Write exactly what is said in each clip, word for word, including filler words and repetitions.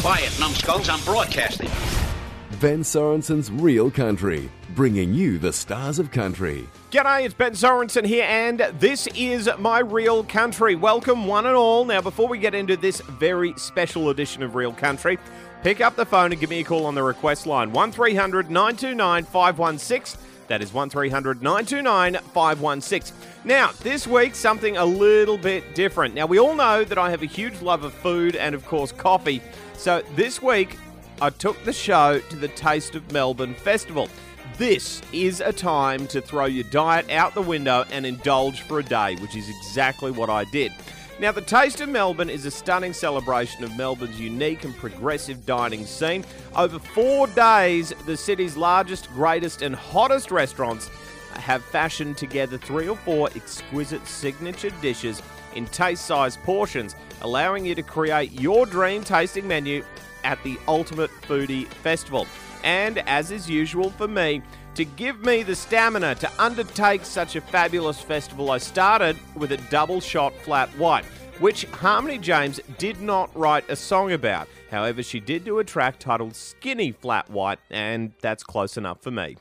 Quiet, numbskulls, I'm broadcasting. Ben Sorensen's Real Country, bringing you the stars of country. G'day, it's Ben Sorensen here, and this is My Real Country. Welcome, one and all. Now, before we get into this very special edition of Real Country, pick up the phone and give me a call on the request line, one three hundred nine two nine five one six. That is one three hundred nine two nine five one six. Now, this week, something a little bit different. Now, we all know that I have a huge love of food and, of course, coffee. So this week, I took the show to the Taste of Melbourne Festival. This is a time to throw your diet out the window and indulge for a day, which is exactly what I did. Now, the Taste of Melbourne is a stunning celebration of Melbourne's unique and progressive dining scene. Over four days, the city's largest, greatest and hottest restaurants have fashioned together three or four exquisite signature dishes in taste-sized portions, allowing you to create your dream tasting menu at the Ultimate Foodie Festival. And as is usual for me, to give me the stamina to undertake such a fabulous festival, I started with a double shot flat white, which Harmony James did not write a song about. However, she did do a track titled Skinny Flat White, and that's close enough for me.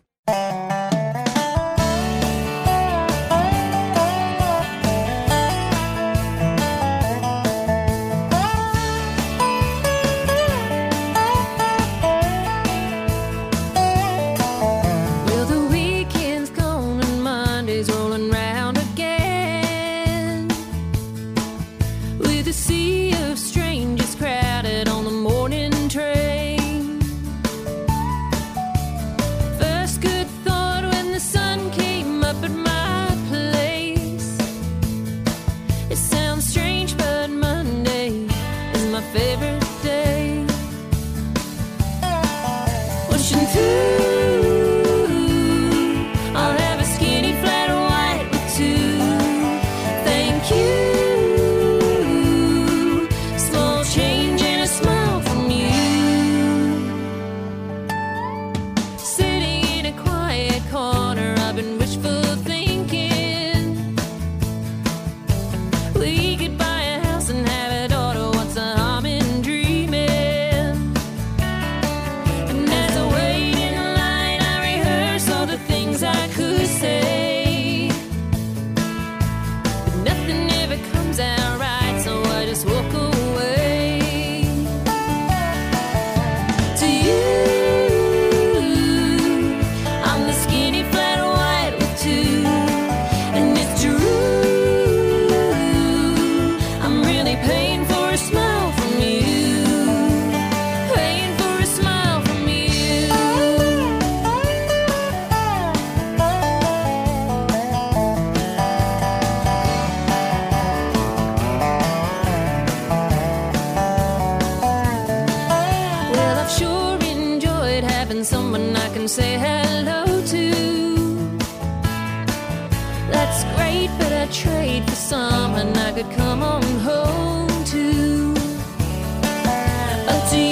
Someone I can say hello to. That's great, but I'd trade for someone I could come on home to. Oh, to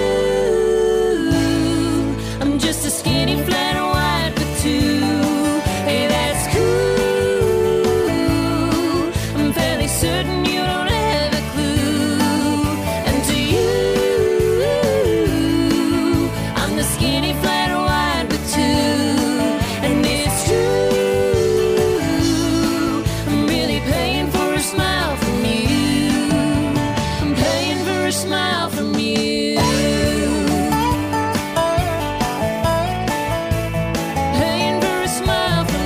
you, I'm just a skinny flat white for two. Hey, that's cool. I'm fairly certain you don't have a clue. And to you, I'm the skinny flat white with two. And it's true, I'm really paying for a smile from you. I'm paying for a smile from you. Paying for a smile from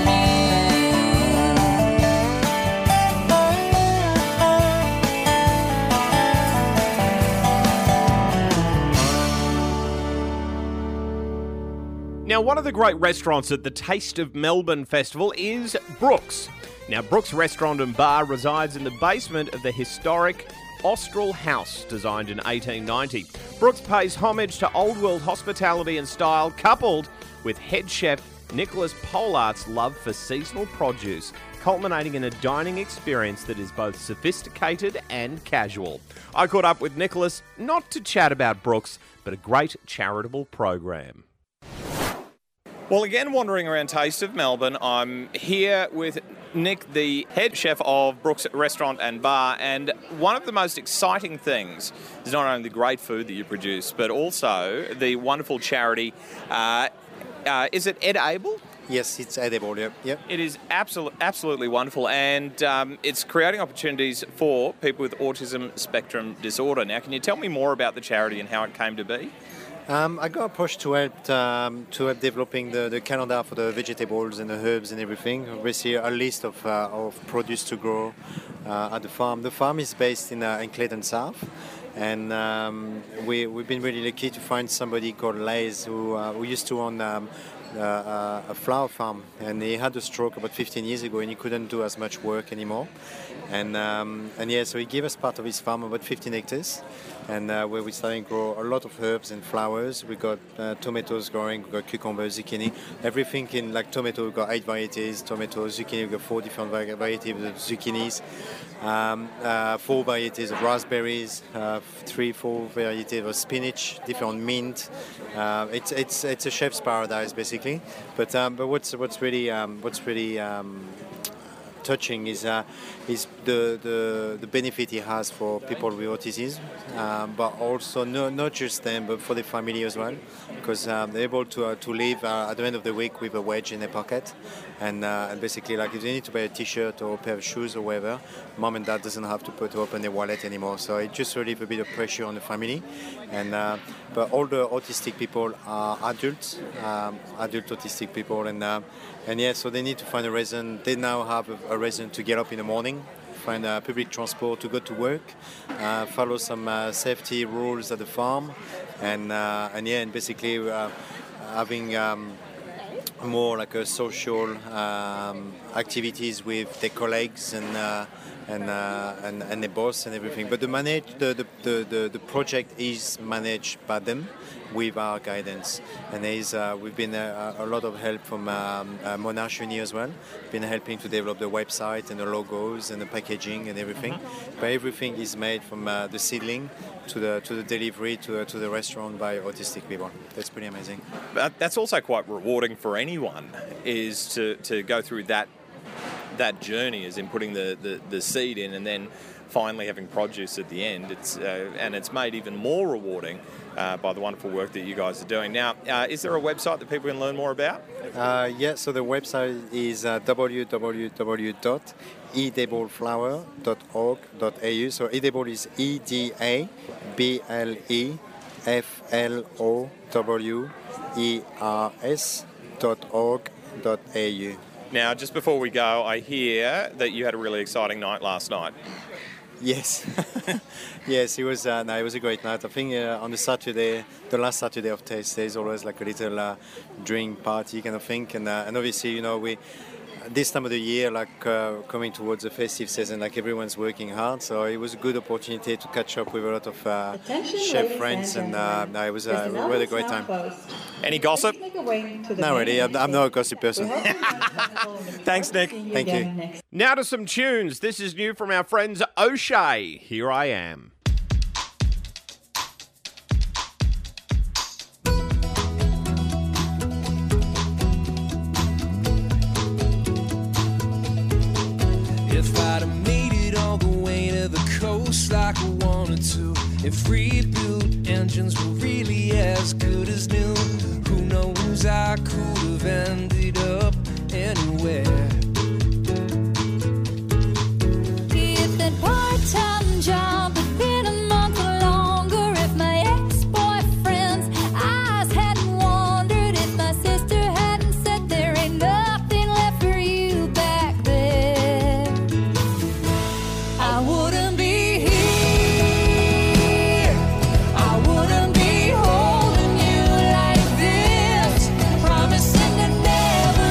Now, one of the great restaurants at the Taste of Melbourne Festival is Brooks. Now, Brooks Restaurant and Bar resides in the basement of the historic Austral House, designed in eighteen ninety. Brooks pays homage to old world hospitality and style, coupled with head chef Nicholas Pollard's love for seasonal produce, culminating in a dining experience that is both sophisticated and casual. I caught up with Nicholas, not to chat about Brooks, but a great charitable program. Well, again, wandering around Taste of Melbourne, I'm here with Nick, the head chef of Brooks Restaurant and Bar, and one of the most exciting things is not only the great food that you produce, but also the wonderful charity. Uh, uh, is it Ed Able? Yes, it's edible. Yep. Yep. It is absolutely absolutely wonderful, and um, it's creating opportunities for people with autism spectrum disorder. Now, can you tell me more about the charity and how it came to be? Um, I got approached to help um, to help developing the, the calendar for the vegetables and the herbs and everything. Obviously, a list of uh, of produce to grow uh, at the farm. The farm is based in uh, in Clayton South, and um, we we've been really lucky to find somebody called Lays who uh, who used to own um, uh, a flower farm, and he had a stroke about fifteen years ago, and he couldn't do as much work anymore. And um, and yeah, so he gave us part of his farm, about fifteen hectares, and uh, where we started to grow a lot of herbs and flowers. We got uh, tomatoes growing, we got cucumbers, zucchini, everything in like tomato. We got eight varieties, tomatoes, zucchini. We got four different vari- varieties of zucchinis, um, uh, four varieties of raspberries, uh, three, four varieties of spinach, different mint. Uh, it's it's it's a chef's paradise basically. But um, but what's what's really um, what's really um, touching is uh, is the, the the benefit it has for people with autism, um, but also no, not just them, but for the family as well, because um, they're able to uh, to live uh, at the end of the week with a wedge in their pocket, and, uh, and basically like if they need to buy a T-shirt or a pair of shoes or whatever, mom and dad doesn't have to put to open their wallet anymore. So it just relieves a bit of pressure on the family, and uh, but all the autistic people are adults, um, adult autistic people, and uh, and yeah, so they need to find a reason. They now have a, a reason to get up in the morning, find uh, public transport to go to work, uh, follow some uh, safety rules at the farm, and uh, and yeah, and basically uh, having um, more like a social um, activities with their colleagues and uh, and, uh, and and their boss and everything. But the manage the the, the, the the project is managed by them with our guidance, and there is uh, we've been uh, a lot of help from um, uh, Monash Uni as well. Been helping to develop the website and the logos and the packaging and everything. Mm-hmm. But everything is made from uh, the seedling to the to the delivery to uh, to the restaurant by autistic people. That's pretty amazing. But that's also quite rewarding for anyone, is to, to go through that that journey, as in putting the, the, the seed in and then finally having produce at the end. It's uh, and it's made even more rewarding uh, by the wonderful work that you guys are doing. Now, uh, is there a website that people can learn more about? Uh, yeah, so the website is uh, w w w dot edibleflower dot org dot a u. So Edible is E D A B L E F L O W E R S dot org dot a u. Now, just before we go, I hear that you had a really exciting night last night. Yes, yes, it was. Uh, no, it was a great night. I think uh, on the Saturday, the last Saturday of Taste, there's always like a little uh, drink party kind of thing, and uh, and obviously, you know, we this time of the year, like uh, coming towards the festive season, like everyone's working hard, so it was a good opportunity to catch up with a lot of uh, chef friends, and uh, no, it was uh, we had a great time. Any gossip? No, really, I'm, I'm not a gossip person. Thanks, Nick. Thank you. Now to some tunes. This is new from our friends O'Shea. Here I Am. If I'd have made it all the way to the coast like I wanted to, if rebuilt engines were really as good as new, who knows, I could have ended up anywhere. If that part-time job had been a month longer, if my ex-boyfriend's eyes hadn't wandered, if my sister hadn't said there ain't nothing left for you back there, I wouldn't be here. I wouldn't be holding you like this, promising to never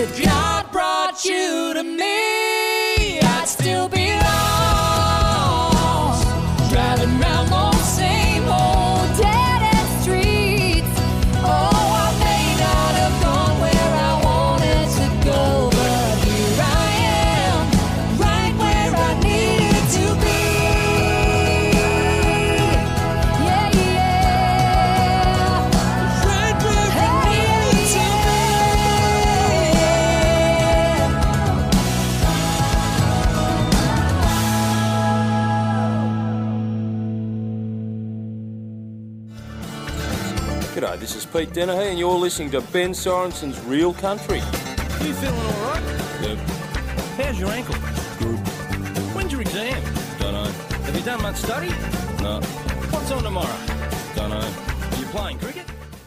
If God brought you to me, I'd still be lost, driving round those same old dead-end streets. Oh, I may not have gone where I wanted to go, but here I am, right where I needed to be. Yeah, yeah, right where I needed to be. G'day, this is Pete Dennehy and you're listening to Ben Sorenson's Real Country. You feeling all right? Yep, How's your ankle? good, When's your exam? dunno, Have you done much study? no, What's on tomorrow? dunno. Are you playing cricket?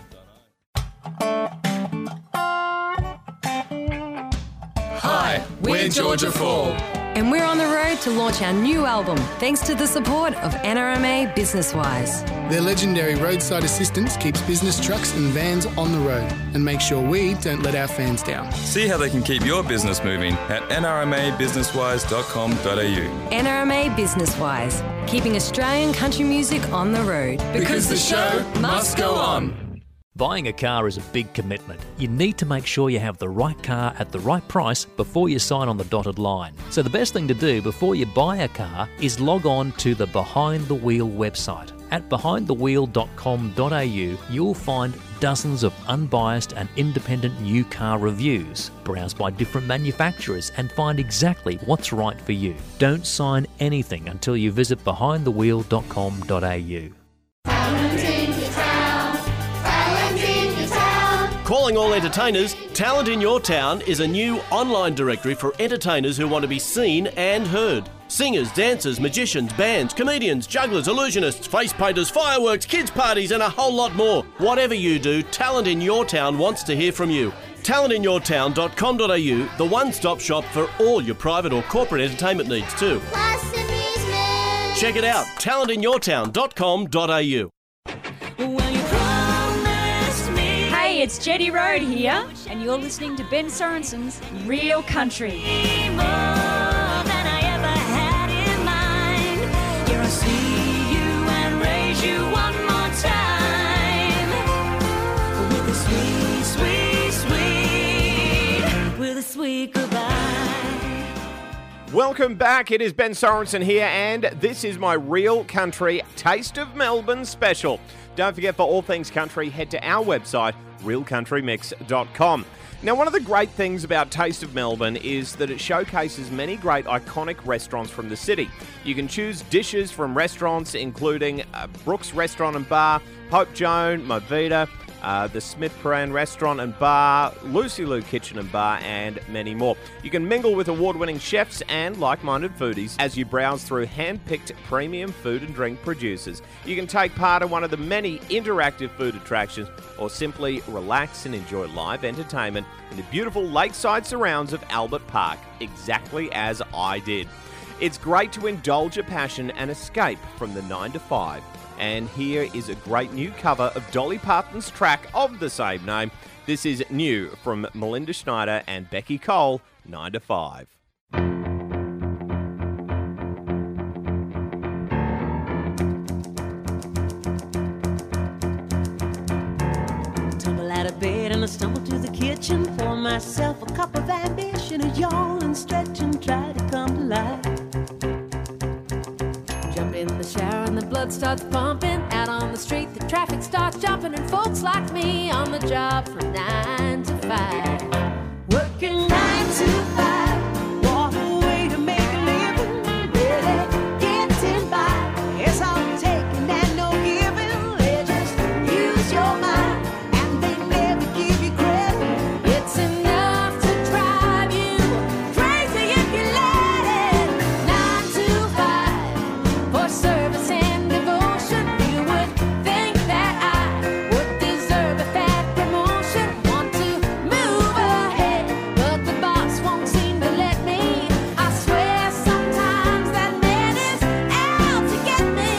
Hi, we're Georgia Fall. And we're on the road to launch our new album, thanks to the support of N R M A BusinessWise. Their legendary roadside assistance keeps business trucks and vans on the road and makes sure we don't let our fans down. See how they can keep your business moving at n r m a business wise dot com dot a u. N R M A BusinessWise, keeping Australian country music on the road. Because the show must go on. Buying a car is a big commitment. You need to make sure you have the right car at the right price before you sign on the dotted line. So the best thing to do before you buy a car is log on to the Behind the Wheel website. At behind the wheel dot com dot a u, you'll find dozens of unbiased and independent new car reviews. Browse by different manufacturers and find exactly what's right for you. Don't sign anything until you visit behind the wheel dot com dot a u. Calling all entertainers, Talent in Your Town is a new online directory for entertainers who want to be seen and heard. Singers, dancers, magicians, bands, comedians, jugglers, illusionists, face painters, fireworks, kids' parties and a whole lot more. Whatever you do, Talent in Your Town wants to hear from you. talent in your town dot com dot a u, the one-stop shop for all your private or corporate entertainment needs too. Check it out, talent in your town dot com dot a u. Hey, it's Jetty Road here, and you're listening to Ben Sorenson's Real Country. Welcome back. It is Ben Sorensen here, and this is my Real Country Taste of Melbourne special. Don't forget, for all things country, head to our website, real country mix dot com. Now, one of the great things about Taste of Melbourne is that it showcases many great iconic restaurants from the city. You can choose dishes from restaurants including uh, Brooks Restaurant and Bar, Pope Joan, Movida, Uh, the Smith Paran Restaurant and Bar, Lucy Lou Kitchen and Bar, and many more. You can mingle with award-winning chefs and like-minded foodies as you browse through hand-picked premium food and drink producers. You can take part in one of the many interactive food attractions or simply relax and enjoy live entertainment in the beautiful lakeside surrounds of Albert Park, exactly as I did. It's great to indulge a passion and escape from the nine to five. And here is a great new cover of Dolly Parton's track of the same name. This is new from Melinda Schneider and Becky Cole, nine to five. Tumble out of bed and I stumble to the kitchen, pour myself a cup of ambition, a yawn and stretch and try to come to life. Jump in the shower and the blood starts pumping. Out on the street, the traffic starts jumping, and folks like me on the job from nine to five. Working nine to five, walk away to make a living, really getting by. It's all taking and no giving. They just use your mind and they never give you credit. It's enough to drive you crazy if you let it. Nine to five for service and devotion. You would think that I would deserve a fat promotion. Want to move ahead, but the boss won't seem to let me. I swear sometimes that man is out to get me.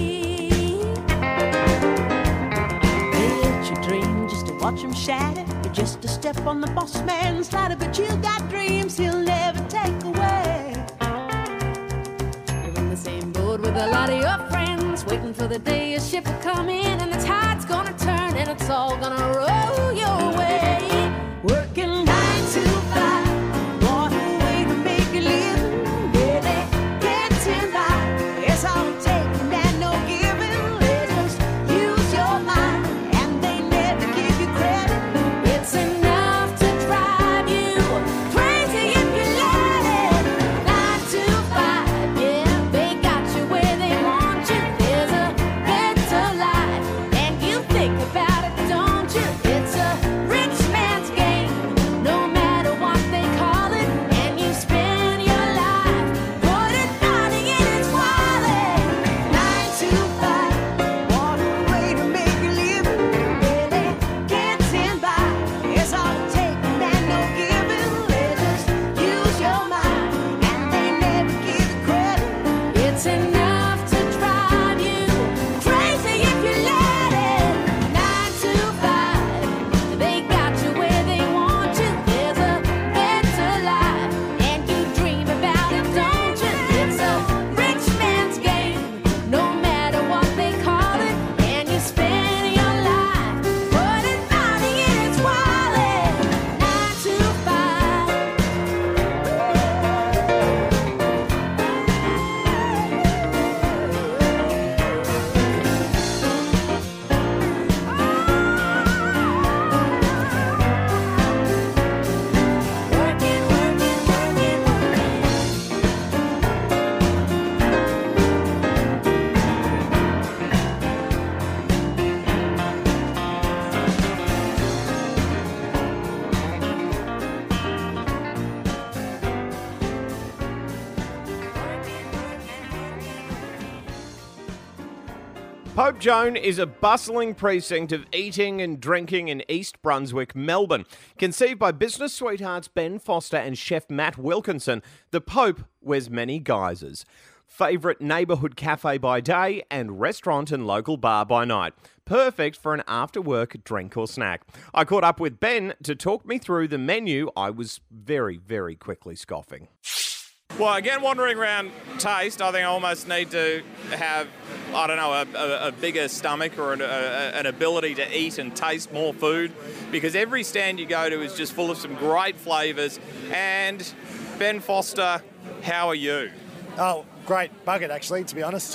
They let you dream just to watch them shatter. You You're just a step on the boss man's ladder, but you got dreams he'll never take away. You're in the same boat with a lot of your friends, waiting for the day your ship will come in and the tide's gonna turn and it's all gonna roll your way. Working nine to five, want a way to make a living. Yeah, they can't stand by. It's all taking and no giving. They just use your mind and they never give you credit. It's enough to drive you crazy if you let it. Nine to five, yeah, they got you where they want you. There's a better life, and you think about it, don't you? It's a rich man's game, no matter what they call it, and you spend your life putting money in its wallet. Nine to five, want a way to make a living. Yeah, they can't stand by. It's all taking and no giving. They just use your mind and they never give you credit. It's enough to drive you crazy if you let it. Nine to five, they got you where they want you. There's a better life, and you dream about it, don't you? It's a rich man's game, no matter what they call it, and you spend your life putting money in its wallet. Nine to five. Working, working, working, working. Pope Joan is a bustling precinct of eating and drinking in East Brunswick, Melbourne. Conceived by business sweethearts Ben Foster and chef Matt Wilkinson, the Pope wears many guises. Favourite neighbourhood cafe by day and restaurant and local bar by night. Perfect for an after-work drink or snack. I caught up with Ben to talk me through the menu I was very, very quickly scoffing. Well, again, wandering around taste, I think I almost need to have, I don't know, a, a, a bigger stomach or an, a, an ability to eat and taste more food, because every stand you go to is just full of some great flavours. And Ben Foster, how are you? Oh, great. Buggered, actually, to be honest.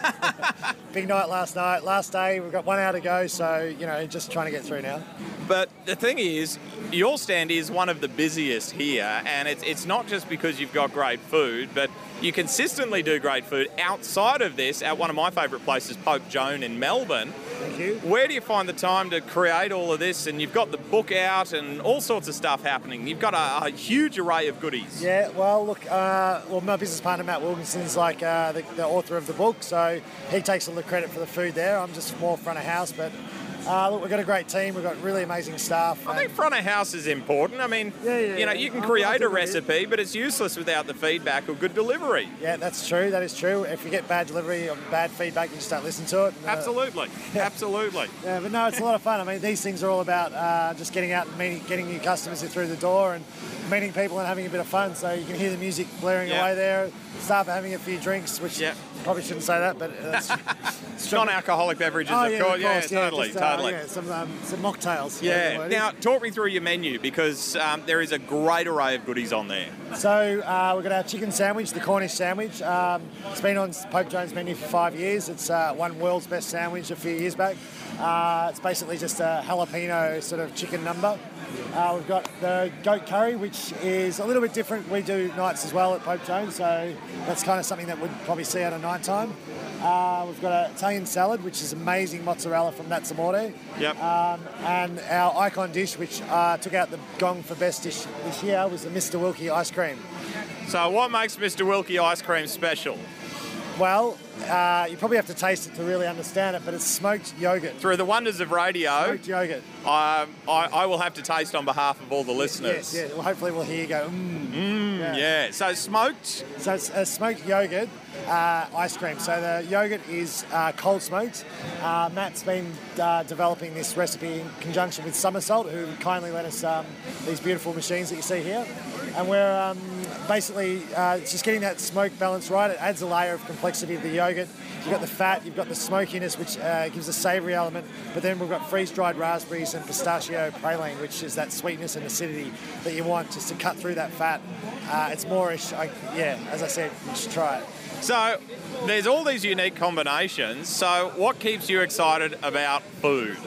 Big night last night. Last day, we've got one hour to go, so, you know, just trying to get through now. But the thing is, your stand is one of the busiest here, and it's, it's not just because you've got great food, but you consistently do great food outside of this at one of my favourite places, Pope Joan in Melbourne. Thank you. Where do you find the time to create all of this? And you've got the book out and all sorts of stuff happening. You've got a, a huge array of goodies. Yeah, well, look, uh, well, my business partner, Matt Wilkinson's like uh, the, the author of the book, so he takes all the credit for the food there. I'm just more front of house, but uh, look, we've got a great team. We've got really amazing staff. I think front of house is important. I mean, yeah, yeah, you know, yeah. you can I'll- create I'll a do it. recipe, but it's useless without the feedback or good delivery. Yeah, that's true. That is true. If you get bad delivery or bad feedback, you just don't listen to it. And, uh, Absolutely, absolutely. Yeah, but no, it's a lot of fun. I mean, these things are all about uh, just getting out and meeting, getting new customers in through the door and meeting people and having a bit of fun. So you can hear the music blaring Yeah. away there. Staff are having a few drinks, which Yeah. probably shouldn't say that, but uh, it's Non-alcoholic beverages, Oh, of yeah, course. of Yeah, course, yeah, totally, just, uh, totally. yeah, some um, some mocktails. Yeah. whatever it Now, is. talk me through your menu, because um, there is a great array of goodies on there. So uh, we've got our chicken sandwich, the Cornish sandwich. Um, it's been on Pope Joan's menu for five years. It's uh, won world's best sandwich a few years back. Uh, it's basically just a jalapeno sort of chicken number. Uh, we've got the goat curry, which is a little bit different. We do nights as well at Pope Joan, so that's kind of something that we'd probably see at a night time. Uh, we've got an Italian salad, which is amazing mozzarella from Nazzamore. Yep. Um, and our icon dish, which uh, took out the gong for best dish this year, was the Mister Wilkie ice cream. So what makes Mister Wilkie ice cream special? Well, uh, you probably have to taste it to really understand it, but it's smoked yogurt. Through the wonders of radio, Smoked yogurt. um, I, I will have to taste on behalf of all the listeners. Yes, yeah. Well, hopefully we'll hear you go, mmm. Mm, yeah. So smoked. So it's uh, smoked yogurt uh, ice cream. So the yogurt is uh, cold smoked. Uh, Matt's been uh, developing this recipe in conjunction with Somersault, who kindly lent us um, these beautiful machines that you see here. And we're um, basically uh, just getting that smoke balance right. It adds a layer of complexity to the yogurt. You've got the fat, you've got the smokiness, which uh, gives a savoury element, but then we've got freeze-dried raspberries and pistachio praline, which is that sweetness and acidity that you want just to cut through that fat. Uh, it's moreish. I, yeah, as I said, you should try it. So there's all these unique combinations. So what keeps you excited about food?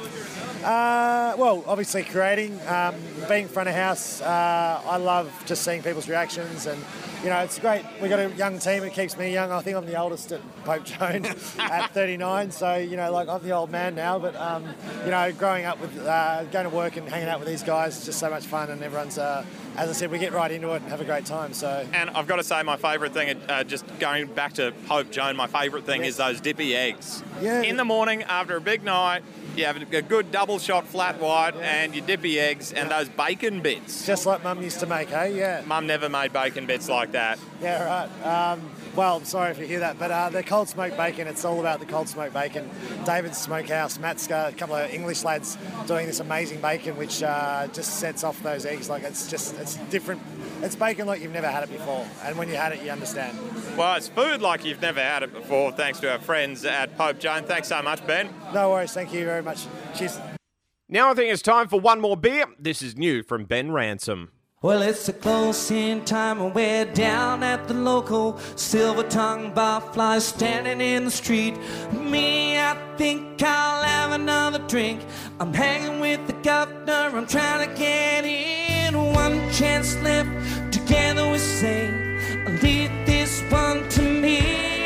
Uh, well, obviously creating, um, being front of house. Uh, I love just seeing people's reactions, and you know, it's great. We've got a young team. It keeps me young. I think I'm the oldest at Pope Joan at thirty-nine. So you know, like I'm the old man now. But um, you know, growing up with uh, going to work and hanging out with these guys is just so much fun, and everyone's. Uh, As I said, we get right into it and have a great time. So, and I've got to say, my favourite thing, uh, just going back to Pope Joan, my favourite thing yes. is those dippy eggs. Yeah. In the morning after a big night, you have a good double shot flat white yeah. and your dippy eggs and those bacon bits. Just like Mum used to make, eh? Yeah. Mum never made bacon bits like that. Yeah, right. Um, well, I'm sorry if you hear that, but uh, the cold smoked bacon, it's all about the cold smoked bacon. David's Smokehouse, Matt's got a couple of English lads doing this amazing bacon, which uh, just sets off those eggs. Like, it's just, it's different. It's bacon like you've never had it before, and when you had it, you understand. Well, it's food like you've never had it before, thanks to our friends at Pope Joan. Thanks so much, Ben. No worries, thank you very much. Cheers. Now I think it's time for one more beer. This is new from Ben Ransom. Well, it's a close-in time and we're down at the local silver-tongued barfly standing in the street. Me, I think I'll have another drink. I'm hanging with the governor, I'm trying to get in. One chance left, together we sing. Lead this one to me.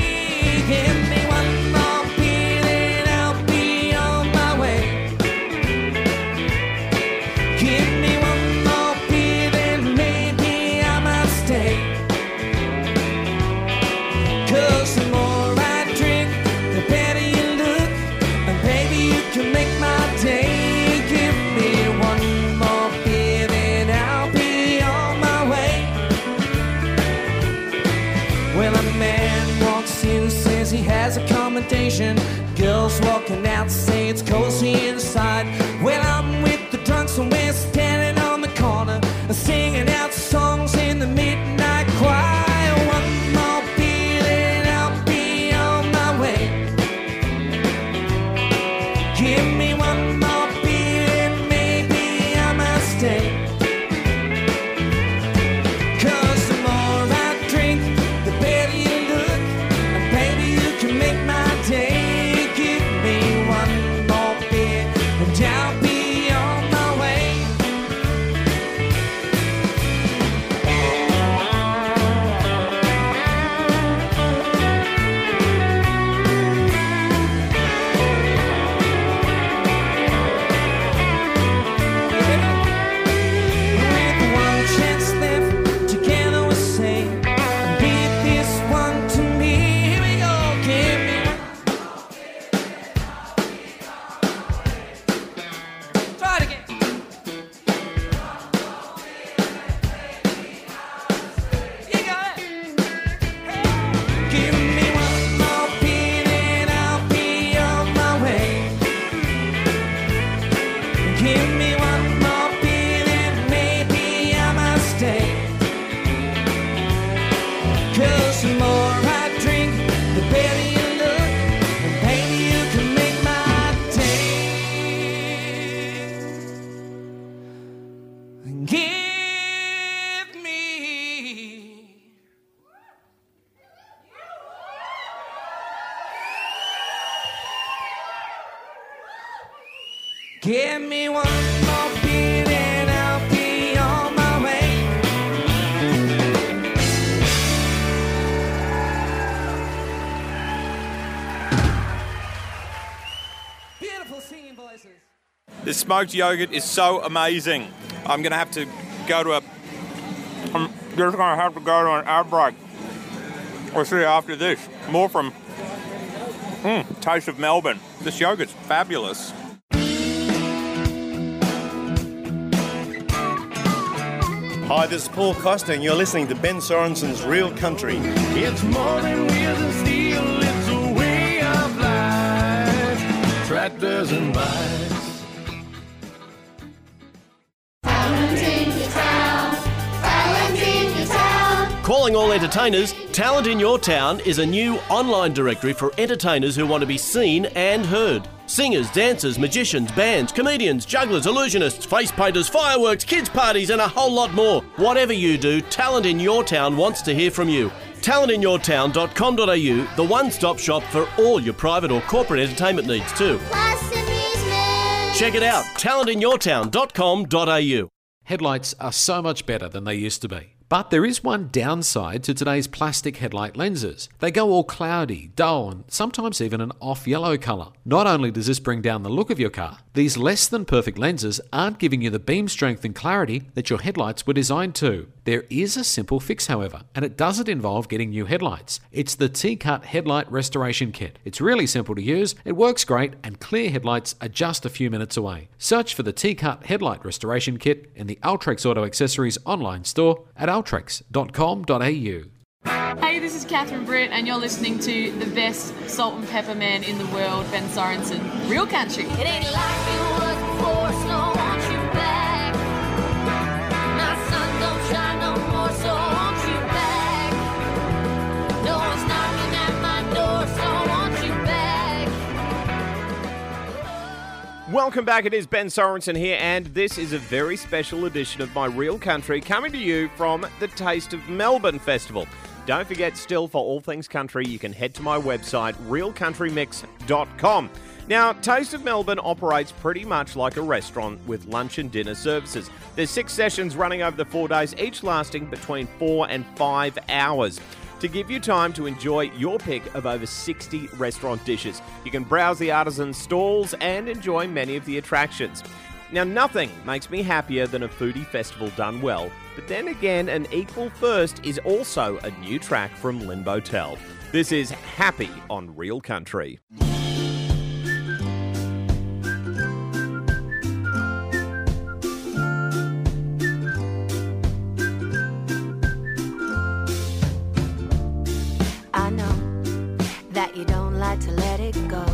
Give me one more beer and I'll be on my way. Give me one more beer, then maybe I might stay. 'Cause the more I drink, the better you look, and baby you can make my day. Give me one more beer, then I'll be on my way. Well, a man walks in, says he has accommodation. Girls walking out say it's cozy inside. Well, I'm with the drunks and we're standing on the corner, singing out songs in the midnight choir. One more beer and I'll be on my way. Give me one more beer and maybe I might stay. 'Cause the more I drink, the better you look, and baby you can make my day. Give me one more beer and I'll be on my way. With one chance left, together we say, lead this one to me. Here we go, give me one. Try it again. You got it. Give me one more beer and I'll be on my way. Give me one more beer and maybe I might stay. 'Cause the more I drink, the better you look, and baby you can make my day. Give me Give me one more beer and I'll be on my way. Beautiful singing voices. This smoked yogurt is so amazing. I'm going to have to go to a... I'm just going to have to go to an ad break. We'll see you after this. More from mm, Taste of Melbourne. This yogurt's fabulous. Hi, this is Paul Costa, and you're listening to Ben Sorensen's Real Country. It's more than wheels and steel, it's a way of life. Tractors and bikes. Talent in your town. Talent in your town. Calling all entertainers, Talent in Your Town is a new online directory for entertainers who want to be seen and heard. Singers, dancers, magicians, bands, comedians, jugglers, illusionists, face painters, fireworks, kids' parties, and a whole lot more. Whatever you do, Talent in Your Town wants to hear from you. talent in your town dot com dot a u, the one-stop shop for all your private or corporate entertainment needs too. Check it out, talent in your town dot com dot a u. Headlights are so much better than they used to be. But there is one downside to today's plastic headlight lenses. They go all cloudy, dull, and sometimes even an off-yellow colour. Not only does this bring down the look of your car, these less than perfect lenses aren't giving you the beam strength and clarity that your headlights were designed to. There is a simple fix, however, and it doesn't involve getting new headlights. It's the T-Cut Headlight Restoration Kit. It's really simple to use, it works great, and clear headlights are just a few minutes away. Search for the T-Cut Headlight Restoration Kit in the Ultrex Auto Accessories online store at ultrex dot com dot a u. Hey, this is Catherine Britt, and you're listening to the best salt and pepper man in the world, Ben Sorensen. Real country. It ain't like it was before, so I want you back. My sun don't shine no more, so I want you back. No one's knocking at my door, so I want you back. Welcome back. It is Ben Sorensen here, and this is a very special edition of My Real Country coming to you from the Taste of Melbourne Festival. Don't forget, still, for all things country, you can head to my website, real country mix dot com. Now, Taste of Melbourne operates pretty much like a restaurant with lunch and dinner services. There's six sessions running over the four days, each lasting between four and five hours. To give you time to enjoy your pick of over sixty restaurant dishes. You can browse the artisan stalls and enjoy many of the attractions. Now, nothing makes me happier than a foodie festival done well, but then again, an equal first is also a new track from Limbo Tel. This is Happy on Real Country. I know that you don't like to let it go.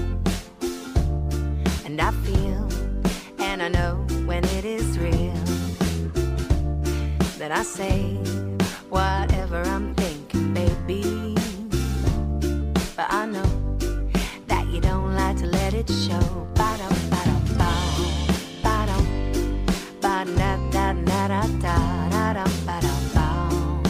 And I feel, and I know when it is real, that I say whatever I'm thinking, baby. But I know that you don't like to let it show. Ba-dum, ba-dum, ba-dum, ba-dum, ba-da-da-da-da-da-da-dum, ba-dum, ba-dum.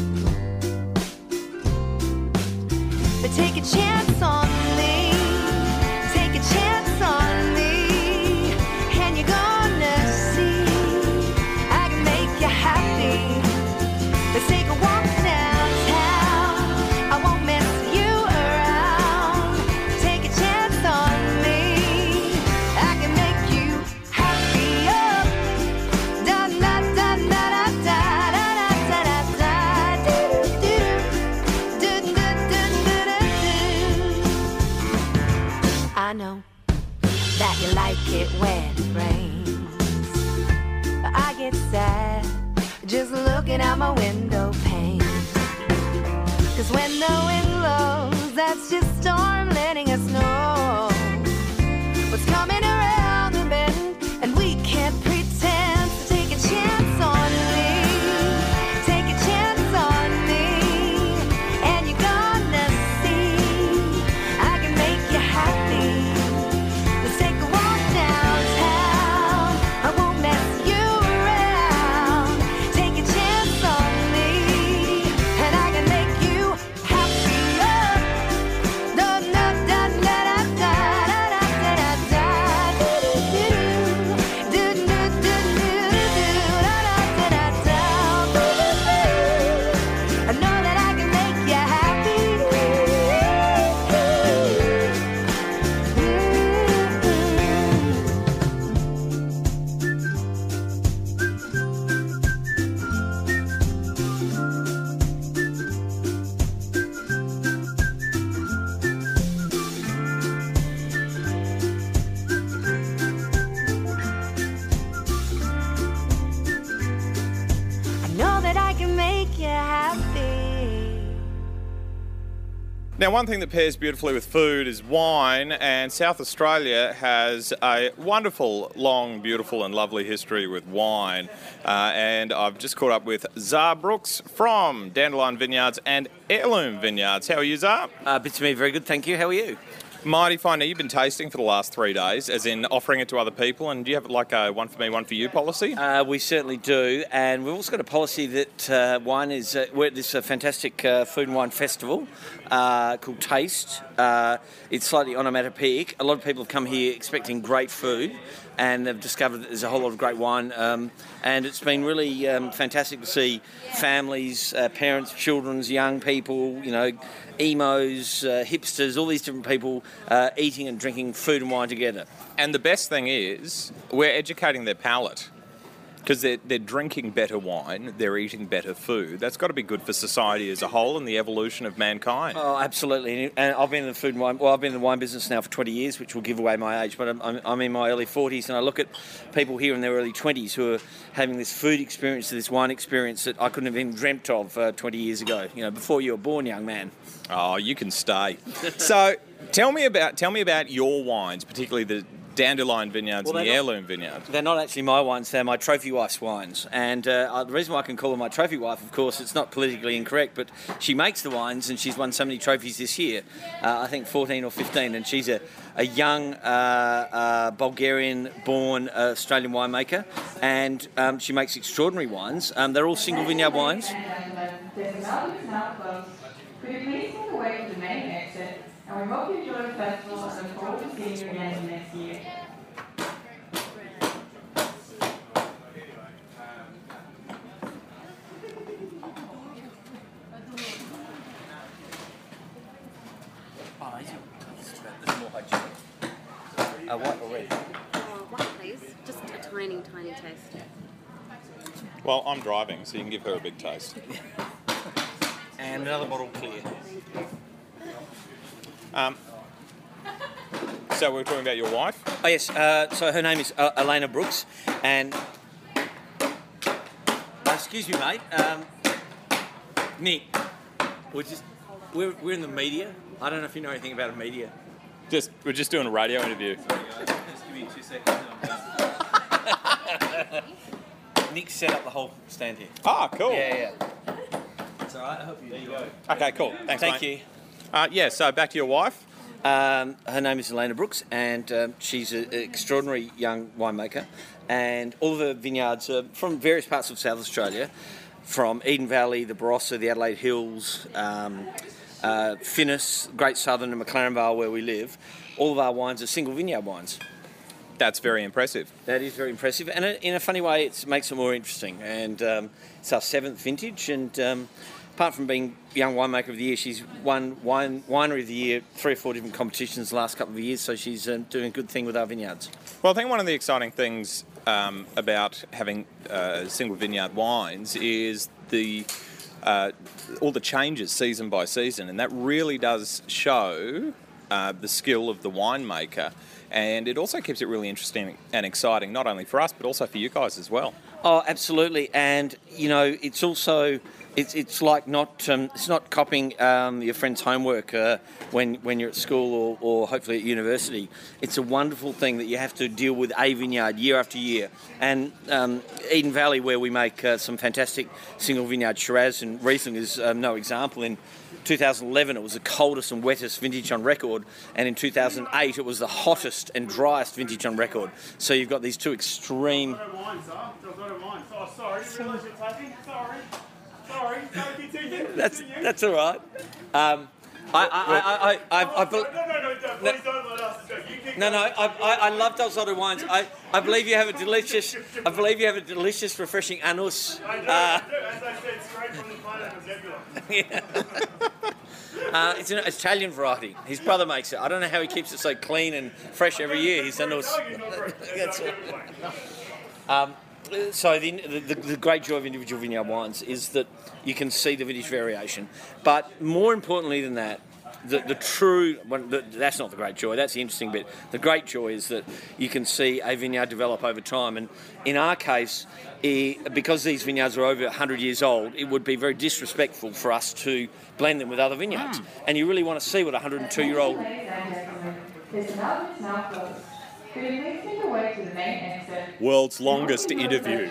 But take a chance on me, take a chance on me, and you're gonna see I can make you happy. Let's take a walk downtown, I won't mess you around. Take a chance on me, I can make you happy. Oh, da da da da da da da da da do do do do do do do. I know that you like it when it rains, but I get sad just looking out my window pane. Cause when the wind blows, that's just storm letting us know what's coming around the bend, and we can't pretend. So take a chance on me, take a chance on me, and you're gonna see I can make you happy. Let's take a walk downtown, I won't mess you around. Take a chance on me, and I can make you happy. Oh, no, Now, one thing that pairs beautifully with food is wine, and South Australia has a wonderful, long, beautiful and lovely history with wine. Uh, and I've just caught up with Zar Brooks from Dandelion Vineyards and Heirloom Vineyards. How are you, Zar? Uh, bits of me, very good, thank you. How are you? Mighty fine. Now, you've been tasting for the last three days, as in offering it to other people, and do you have like a one for me, one for you policy? Uh, we certainly do, and we've also got a policy that uh, wine is, uh, we're at this uh, fantastic uh, food and wine festival uh, called Taste. Uh, it's slightly onomatopoeic. A lot of people have come here expecting great food, and they've discovered that there's a whole lot of great wine, um, and it's been really um, fantastic to see families, uh, parents, children, young people, you know, emos, uh, hipsters, all these different people uh, eating and drinking food and wine together. And the best thing is, we're educating their palate. Because they're, they're drinking better wine, they're eating better food. That's got to be good for society as a whole and the evolution of mankind. Oh, absolutely. And I've been in the food and wine, well, I've been in the wine business now for twenty years, which will give away my age, but I'm, I'm, I'm in my early forties, and I look at people here in their early twenties who are having this food experience, this wine experience that I couldn't have even dreamt of uh, twenty years ago, you know, before you were born, young man. Oh, you can stay. So tell me about tell me about your wines, particularly the Dandelion Vineyards Well, and the they're Heirloom Vineyards. They're not actually my wines, they're my trophy wife's wines. And uh, the reason why I can call her my trophy wife, of course, it's not politically incorrect, but she makes the wines and she's won so many trophies this year, uh, I think fourteen or fifteen, and she's a, a young uh, uh, Bulgarian-born uh, Australian winemaker, and um, she makes extraordinary wines. Um, they're all single vineyard wines. Could you please take away from the main exit, and we hope you enjoy the festival and look forward to seeing you again next year. Uh, white or red? Oh, white, please. Just a tiny, tiny taste. Well, I'm driving, so you can give her a big taste. And another bottle clear. Um, so we were talking about your wife? Oh, yes. Uh, so her name is uh, Elena Brooks, and... Uh, excuse me, mate. Um, Nick, we're just... We're, we're in the media. I don't know if you know anything about a media. Just We're just doing a radio interview. Sorry, guys. Just give me two seconds. Nick set up the whole stand here. Ah, cool. Yeah, yeah. It's all right. I hope you enjoy. Okay, cool. Thanks, Thank mate. you. Uh, yeah, so back to your wife. Um, her name is Elena Brooks, and um, she's an extraordinary young winemaker. And all of her vineyards are from various parts of South Australia, from Eden Valley, the Barossa, the Adelaide Hills, um, uh, Finnis, Great Southern, and McLaren Vale, where we live. All of our wines are single vineyard wines. That's very impressive. That is very impressive, and in a funny way, it makes it more interesting. And um, it's our seventh vintage, and um, apart from being Young Winemaker of the Year, she's won wine, Winery of the Year three or four different competitions the last couple of years, so she's um, doing a good thing with our vineyards. Well, I think one of the exciting things um, about having uh, single vineyard wines is the uh, all the changes season by season, and that really does show uh, the skill of the winemaker. And it also keeps it really interesting and exciting, not only for us, but also for you guys as well. Oh, absolutely. And, you know, it's also, it's it's like not, um, it's not copying um, your friend's homework uh, when, when you're at school or, or hopefully at university. It's a wonderful thing that you have to deal with a vineyard year after year. And um, Eden Valley, where we make uh, some fantastic single vineyard Shiraz, and Riesling is um, no example. In two thousand eleven, it was the coldest and wettest vintage on record, and in two thousand eight, it was the hottest and driest vintage on record. So you've got these two extreme... Oh, sorry, you realise you're taking? Sorry. Sorry, don't continue. That's that's all right. Um, I, I, I, I, I, I, be- No, no, no, no, please don't let us go. You keep no, no, I, I, I love Del Zotto wines. I, I believe you have a delicious, I believe you have a delicious, refreshing Anus. I do, Uh, I do. As I said, straight from the planet of Nebula. uh, it's an Italian variety. His brother makes it. I don't know how he keeps it so clean and fresh every year. His Anus. That's it. Um, So the, the the great joy of individual vineyard wines is that you can see the vintage variation. But more importantly than that, the, the true, well, the, that's not the great joy, that's the interesting bit. The great joy is that you can see a vineyard develop over time. And in our case, eh, because these vineyards are over one hundred years old, it would be very disrespectful for us to blend them with other vineyards. Mm. And you really want to see what a one hundred two-year-old... This announcement is now closed. Could you please make your way to the main exit? World's longest interview.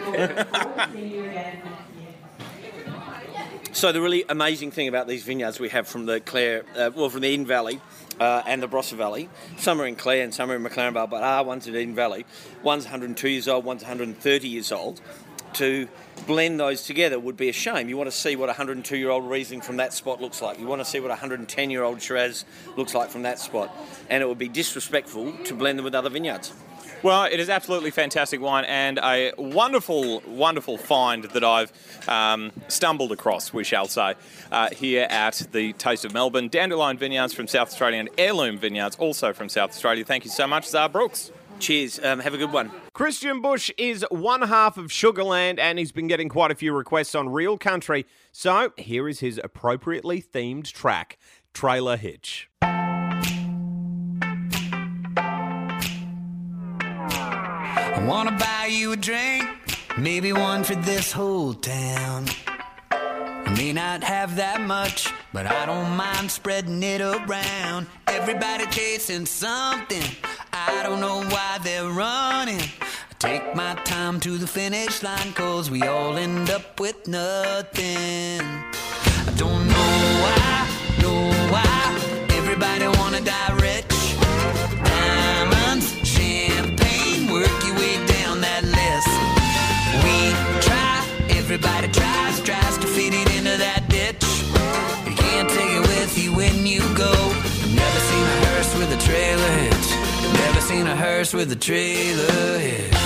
So the really amazing thing about these vineyards we have from the Clare, uh, well, from the Eden Valley uh, and the Barossa Valley, some are in Clare and some are in McLaren Vale, but our one's in Eden Valley. One's one hundred two years old, one's one hundred thirty years old. To blend those together would be a shame. You want to see what a one hundred two-year-old Riesling from that spot looks like. You want to see what a one hundred ten-year-old Shiraz looks like from that spot. And it would be disrespectful to blend them with other vineyards. Well, it is absolutely fantastic wine and a wonderful, wonderful find that I've um, stumbled across, we shall say, uh, here at the Taste of Melbourne. Dandelion Vineyards from South Australia and Heirloom Vineyards also from South Australia. Thank you so much, Zara Brooks. Cheers. Um, have a good one. Christian Bush is one half of Sugarland, and he's been getting quite a few requests on Real Country. So here is his appropriately themed track, Trailer Hitch. I wanna buy you a drink, maybe one for this whole town. I may not have that much, but I don't mind spreading it around. Everybody chasing something, I don't know why they're running. I take my time to the finish line, cause we all end up with nothing. I don't know why, know why everybody wanna die rich. Diamonds, champagne, work your way down that list. We try, everybody tries, tries to fit it into that ditch. You can't take it with you when you go. Never seen a hearse with a trailer hitch. Never seen a hearse with a trailer hitch.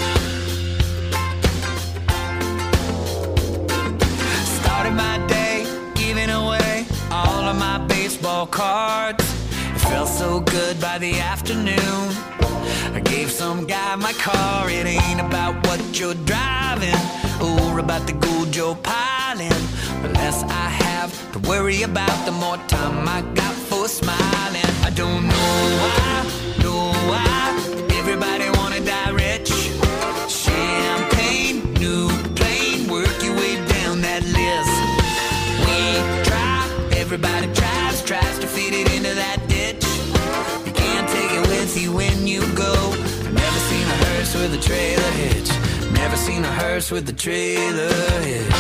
Started my day giving away all of my baseball cards. It felt so good by the afternoon. I gave some guy my car. It ain't about what you're driving or about the gold you're piling. The less I have to worry about, the more time I got for smiling. I don't know why, know why everybody wanna die rich. Champagne, new plane, work your way down that list. We try, everybody tries, tries to fit it into that ditch. You can't take it with you when you go. Never seen a hearse with a trailer hitch. Never seen a hearse with a trailer hitch.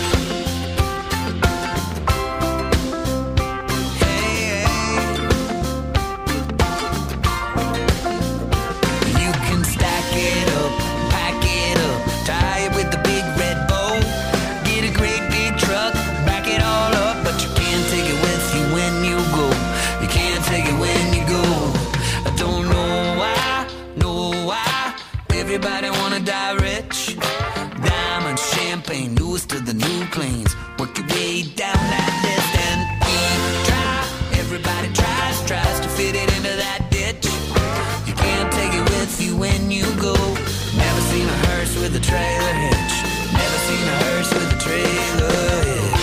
Everybody wanna die rich. Diamond, champagne, newest to the new planes. Work your way down that list and we try. Everybody tries, tries to fit it into that ditch. You can't take it with you when you go. Never seen a hearse with a trailer hitch. Never seen a hearse with a trailer hitch.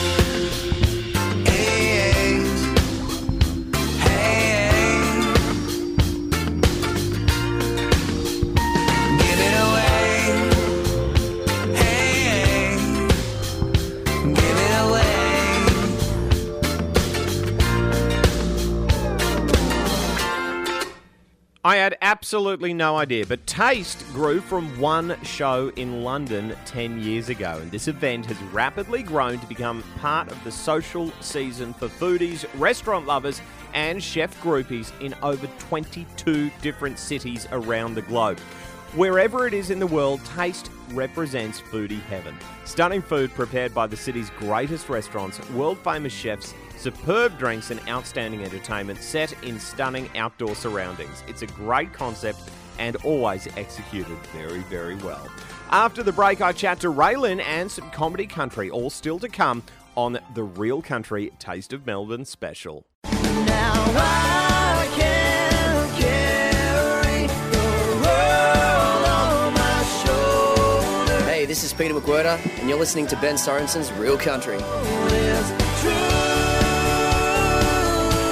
I had absolutely no idea, but Taste grew from one show in London ten years ago, and this event has rapidly grown to become part of the social season for foodies, restaurant lovers, and chef groupies in over twenty-two different cities around the globe. Wherever it is in the world, Taste represents foodie heaven. Stunning food prepared by the city's greatest restaurants, world-famous chefs, superb drinks and outstanding entertainment set in stunning outdoor surroundings. It's a great concept and always executed very, very well. After the break, I chat to Raylin and some comedy country, all still to come on the Real Country Taste of Melbourne special. Now I can carry the world on my shoulder. Hey, this is Peter McWhirter, and you're listening to Ben Sorensen's Real Country.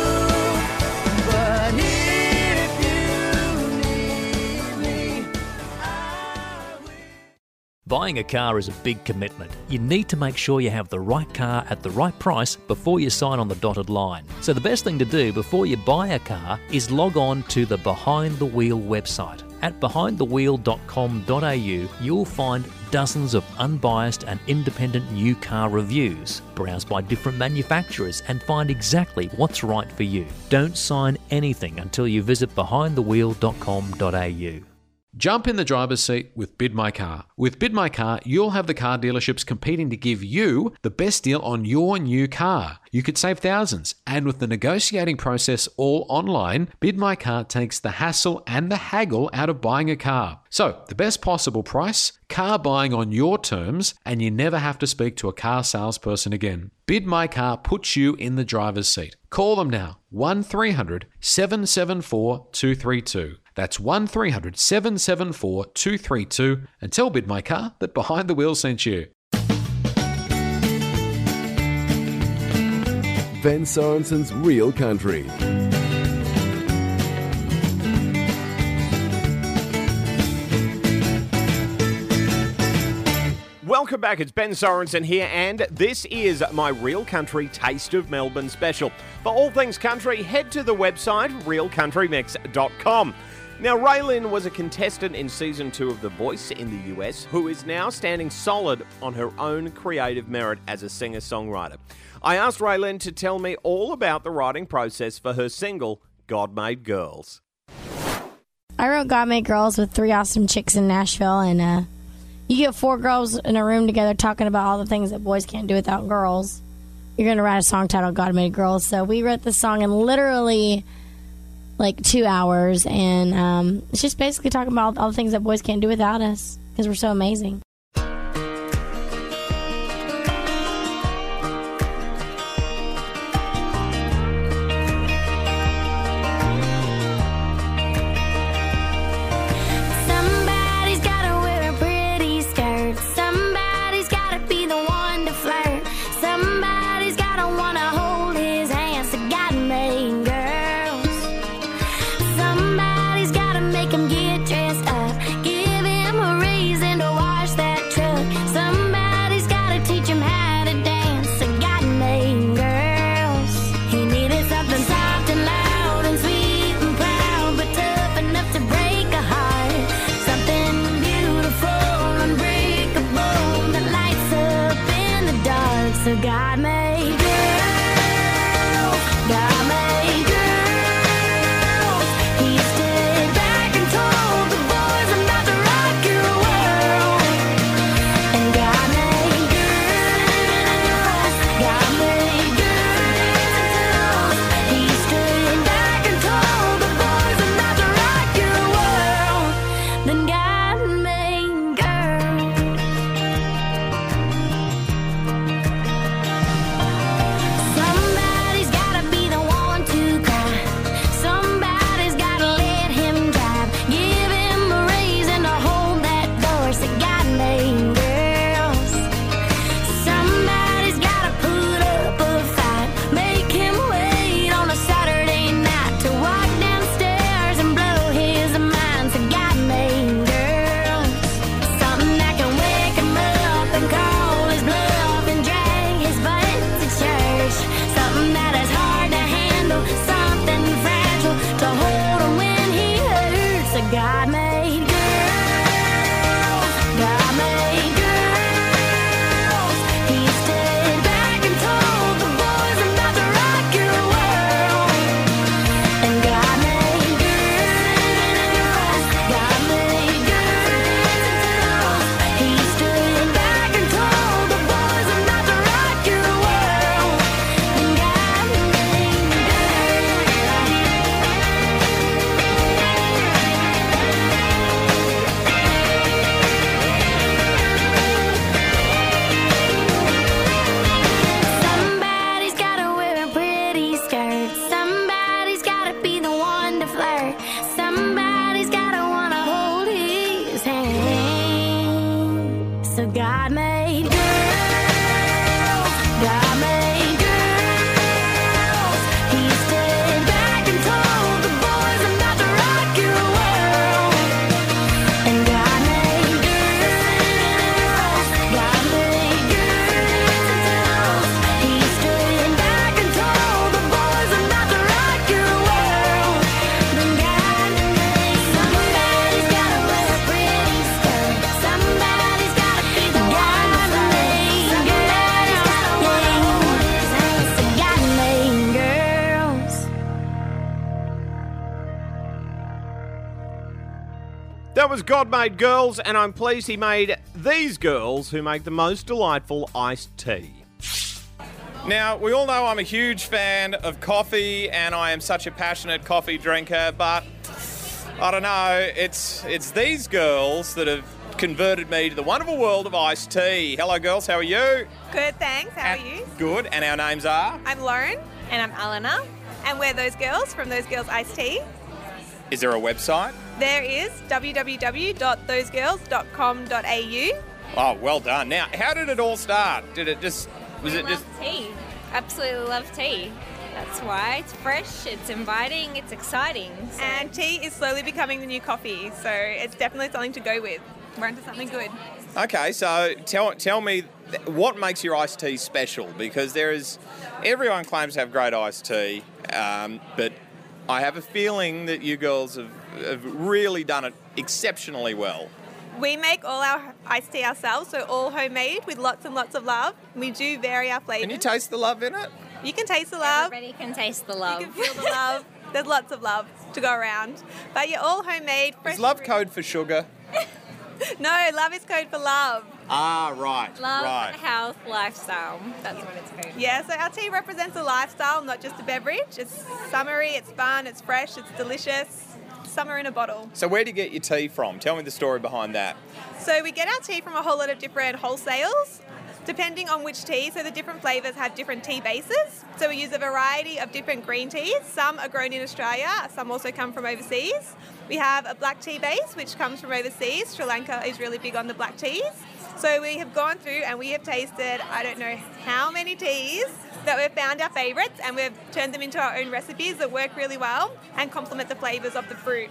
Buying a car is a big commitment. You need to make sure you have the right car at the right price before you sign on the dotted line. So the best thing to do before you buy a car is log on to the Behind the Wheel website. At behind the wheel dot com dot a u, you'll find dozens of unbiased and independent new car reviews. Browse by different manufacturers and find exactly what's right for you. Don't sign anything until you visit behind the wheel dot com dot a u. Jump in the driver's seat with Bid My Car. With Bid My Car, you'll have the car dealerships competing to give you the best deal on your new car. You could save thousands, and with the negotiating process all online, Bid My Car takes the hassle and the haggle out of buying a car. So, the best possible price, car buying on your terms, and you never have to speak to a car salesperson again. Bid My Car puts you in the driver's seat. Call them now, one three hundred, seven seven four, two three two. That's one three hundred, seven seven four, two three two, and tell Bid My Car that Behind the Wheel sent you. Ben Sorensen's Real Country. Welcome back, it's Ben Sorensen here, and this is my Real Country Taste of Melbourne special. For all things country, head to the website real country mix dot com. Now, Raylyn was a contestant in season two of The Voice in the U S, who is now standing solid on her own creative merit as a singer-songwriter. I asked Raylyn to tell me all about the writing process for her single, God Made Girls. I wrote God Made Girls with three awesome chicks in Nashville, and uh, you get four girls in a room together talking about all the things that boys can't do without girls. You're going to write a song titled God Made Girls. So we wrote this song in literally like two hours, and um, it's just basically talking about all the things that boys can't do without us because we're so amazing. Somebody's gotta wear a pretty skirt. Somebody's gotta be the one to flirt. Somebody's gotta wanna hold his hands to God made girls. Somebody's gotta make him get dressed up, give him a reason to wash that truck. Somebody's gotta teach him how to dance to God made girls. He needed something soft and loud and sweet and proud, but tough enough to break a heart. Something beautiful, unbreakable, that lights up in the dark. So God made girls, God made girls. He stood back and told the boys, I'm about to rock your world. And God made girls, God made girls. He stood back and told the boys, I'm about to rock your world. Then God made girls. Somebody's gotta be the one to cry. Somebody's gotta let him drive. Give him a reason to hold that door. So God made girls. Somebody's gotta put up a fight. Make him wait on a Saturday night to walk downstairs and blow his mind. So God made girls. Something that can wake him up and call his bluff and drag his butt to church. Something that is hard to handle, something fragile to hold him when he hurts. So God made girls, God made girls. He stood back and told the boys, I'm about to rock your world. And God made girls, God made girls. He stood back and told the boys, I'm about to rock your world. And God made Somebody's gotta wear a pretty skirt. Somebody's gotta be the one to flirt. Somebody's gotta wanna hold his hand. So God made girls, God made girls. He stood back and told the boys, I'm about to rock your world. And God made girls, That was God Made Girls, and I'm pleased he made these girls who make the most delightful iced tea. Now, we all know I'm a huge fan of coffee, and I am such a passionate coffee drinker, but I don't know, it's it's these girls that have converted me to the wonderful world of iced tea. Hello, girls, how are you? Good, thanks. How are you? Good, and our names are? I'm Lauren. And I'm Alana. And we're Those Girls from Those Girls Iced Tea. Is there a website? There is w w w dot those girls dot com dot a u. Oh, well done. Now, how did it all start? Did it just, was I it just... love tea. Absolutely love tea. That's why it's fresh, it's inviting, it's exciting. So. And tea is slowly becoming the new coffee, so it's definitely something to go with. We're into something good. Okay, so tell tell me what makes your iced tea special, because there is, everyone claims to have great iced tea, um, but I have a feeling that you girls have, have really done it exceptionally well. We make all our iced tea ourselves, so all homemade with lots and lots of love. We do vary our flavours. Can you taste the love in it? You can taste the love. Everybody can taste the love. You can feel the love. There's lots of love to go around. But you're all homemade. Fresh Is love code for sugar? No, love is code for love. Ah, right, Love, right. health, lifestyle. That's what it's called. Yeah, so our tea represents a lifestyle, not just a beverage. It's summery, it's fun, it's fresh, it's delicious. Summer in a bottle. So where do you get your tea from? Tell me the story behind that. So we get our tea from a whole lot of different wholesales, depending on which tea. So the different flavours have different tea bases. So we use a variety of different green teas. Some are grown in Australia, some also come from overseas. We have a black tea base, which comes from overseas. Sri Lanka is really big on the black teas. So we have gone through and we have tasted, I don't know how many teas that we've found our favourites, and we've turned them into our own recipes that work really well and complement the flavours of the fruit.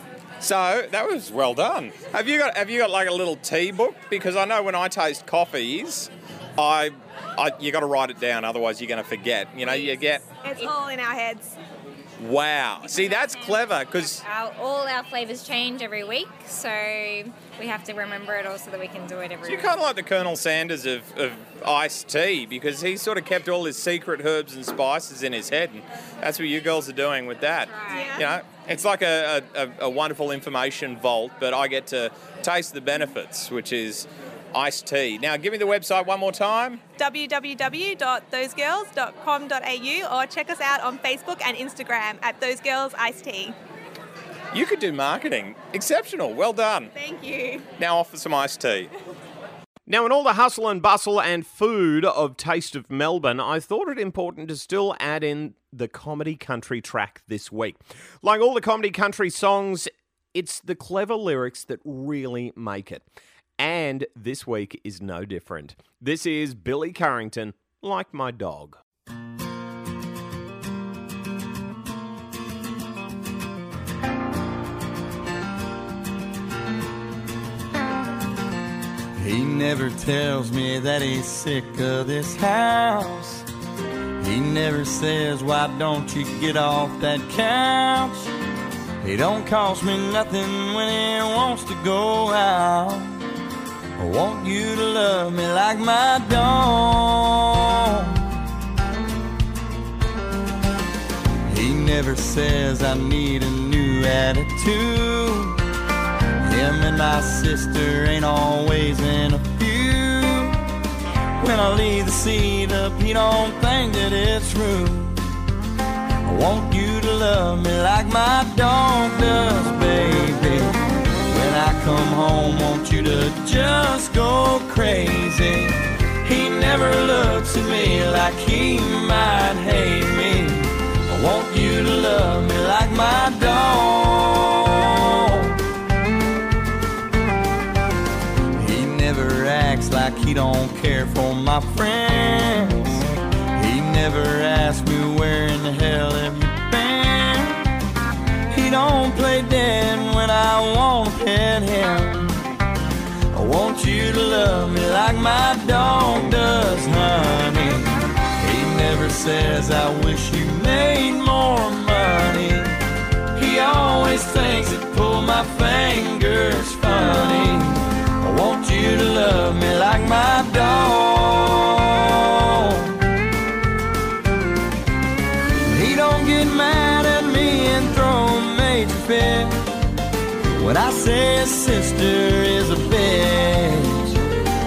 So that was well done. Have you got Have you got like a little tea book? Because I know when I taste coffees, I, I you got to write it down, otherwise you're going to forget. You know, you get. It's all in our heads. Wow. See, that's clever because Our, all our flavours change every week, so we have to remember it all so that we can do it every you're week. kind of like the Colonel Sanders of, of iced tea, because he sort of kept all his secret herbs and spices in his head, and that's what you girls are doing with that. Yeah. You know, it's like a, a, a wonderful information vault, but I get to taste the benefits, which is iced tea. Now, give me the website one more time. w w w dot those girls dot com dot a u, or check us out on Facebook and Instagram at Those Girls Iced Tea. You could do marketing. Exceptional. Well done. Thank you. Now off for some iced tea. Now, in all the hustle and bustle and food of Taste of Melbourne, I thought it important to still add in the comedy country track this week. Like all the comedy country songs, it's the clever lyrics that really make it. And this week is no different. This is Billy Currington, Like My Dog. He never tells me that he's sick of this house. He never says, why don't you get off that couch? He don't cost me nothing when he wants to go out. I want you to love me like my dog. He never says I need a new attitude. Him and my sister ain't always in a feud. When I leave the seat up, he don't think that it's rude. I want you to love me like my dog does, baby. When I come home, want you to just go crazy. He never looks at me like he might hate me. I want you to love me like my dog. He never acts like he don't care for my friends. He never asks me where in the hell have you been. He don't play dead when I want to pet him. I want you to love me like my dog does, honey. He never says I wish you made more money. He always thinks it pull my fingers funny. I want you to love me like my dog. He don't get mad at me and throw a major fit when I say a sister is a bitch.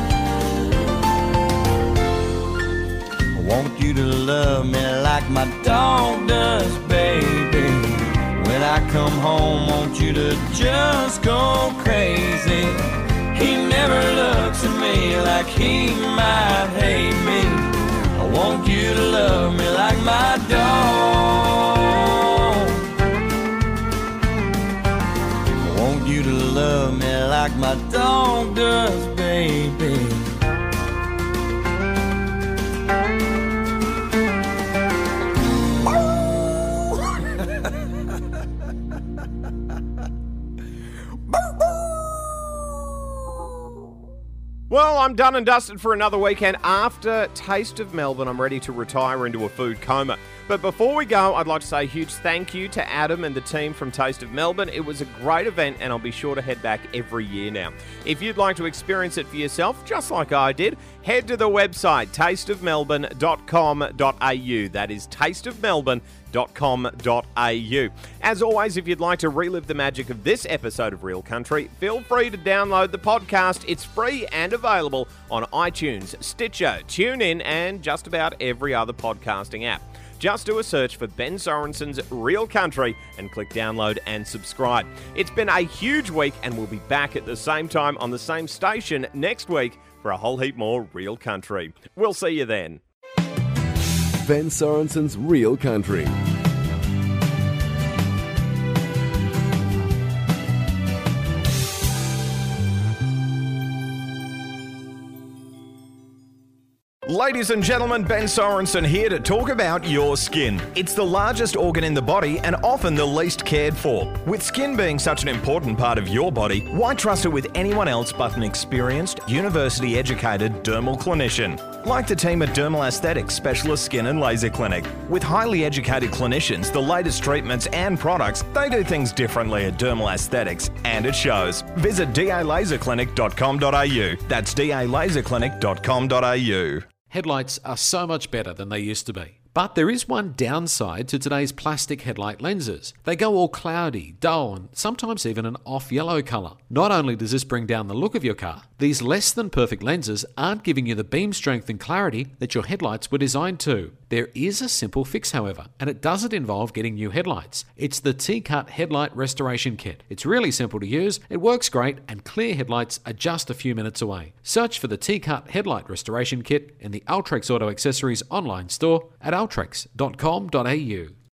I want you to love me like my dog does, baby. When I come home, want you to just go crazy. He never looks at me like he might hate me. I want you to love me like my dog. I want you to love me like my dog does, baby. Well, I'm done and dusted for another weekend. After Taste of Melbourne, I'm ready to retire into a food coma. But before we go, I'd like to say a huge thank you to Adam and the team from Taste of Melbourne. It was a great event, and I'll be sure to head back every year now. If you'd like to experience it for yourself, just like I did, head to the website taste of melbourne dot com dot a u. That is taste of melbourne dot com dot a u. As always, if you'd like to relive the magic of this episode of Real Country, feel free to download the podcast. It's free and available on iTunes, Stitcher, TuneIn, and just about every other podcasting app. Just do a search for Ben Sorensen's Real Country and click download and subscribe. It's been a huge week, and we'll be back at the same time on the same station next week for a whole heap more Real Country. We'll see you then. Ben Sorensen's Real Country. Ladies and gentlemen, Ben Sorensen here to talk about your skin. It's the largest organ in the body and often the least cared for. With skin being such an important part of your body, why trust it with anyone else but an experienced, university-educated dermal clinician? Like the team at Dermal Aesthetics Specialist Skin and Laser Clinic. With highly educated clinicians, the latest treatments and products, they do things differently at Dermal Aesthetics, and it shows. Visit d a laser clinic dot com dot a u. That's d a laser clinic dot com dot a u. Headlights are so much better than they used to be. But there is one downside to today's plastic headlight lenses. They go all cloudy, dull, and sometimes even an off-yellow colour. Not only does this bring down the look of your car, these less than perfect lenses aren't giving you the beam strength and clarity that your headlights were designed to. There is a simple fix, however, and it doesn't involve getting new headlights. It's the T-Cut Headlight Restoration Kit. It's really simple to use, it works great, and clear headlights are just a few minutes away. Search for the T-Cut Headlight Restoration Kit in the Ultrex Auto Accessories online store at ultrex dot com dot a u.